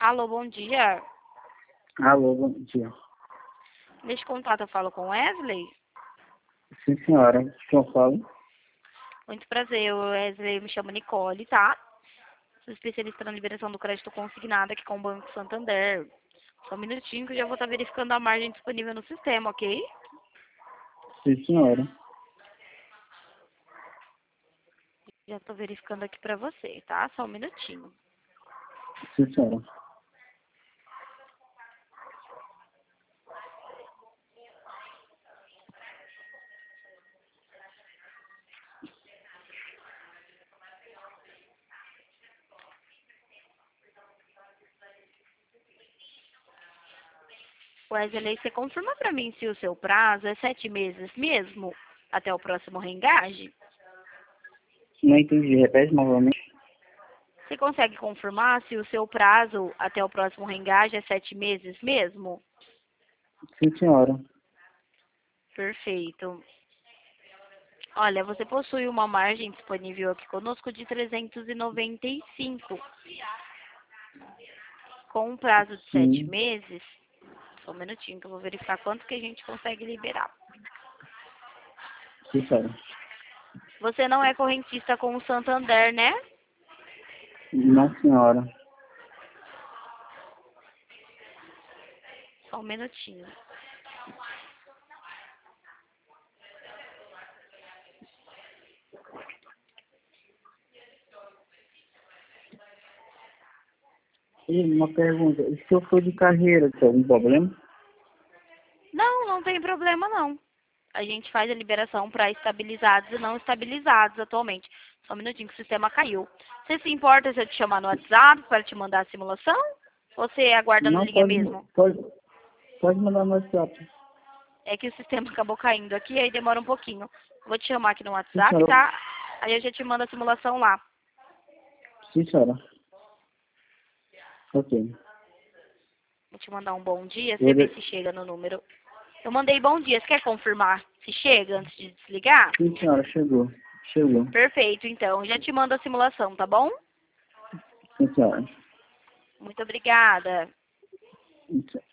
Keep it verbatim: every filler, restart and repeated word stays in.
Alô, bom dia. Alô, bom dia. Neste contato eu falo com Wesley. Sim, senhora. Que eu falo? Muito prazer, eu, Wesley, eu me chamo Nicole, tá? Sou especialista na liberação do crédito consignado aqui com o Banco Santander. Só um minutinho que eu já vou estar verificando a margem disponível no sistema, ok? Sim, senhora. Já estou verificando aqui para você, tá? Só um minutinho. Sim, senhora. Wesley, você confirma para mim se o seu prazo é sete meses mesmo? Até o próximo reengage? Não entendi. Repete novamente. Você consegue confirmar se o seu prazo até o próximo reengage é sete meses mesmo? Sim, senhora. Perfeito. Olha, você possui uma margem disponível aqui conosco de trezentos e noventa e cinco. Com um prazo de sete Sim. meses. Só um minutinho que eu vou verificar quanto que a gente consegue liberar. Sim, senhora. Você não é correntista com o Santander, né? Não, senhora. Só um minutinho. E uma pergunta. E se eu for de carreira, tem algum problema? Não, não tem problema não. A gente faz a liberação para estabilizados e não estabilizados atualmente. Só um minutinho que o sistema caiu. Você se importa se eu te chamar no WhatsApp para te mandar a simulação? Ou você aguarda na Não, linha pode, mesmo? pode, pode mandar no WhatsApp. É que o sistema acabou caindo aqui, aí demora um pouquinho. Vou te chamar aqui no Sim, WhatsApp, senhora. tá? Aí eu já te mando a simulação lá. Sim, senhora. Ok. Vou te mandar um bom dia, você Eu, vê se chega no número. Eu mandei bom dia, você quer confirmar se chega antes de desligar? sim, senhora. Chegou. Chegou. Perfeito, então. Já te mando a simulação, tá bom? Sim, senhora. Muito obrigada. Sim, senhora.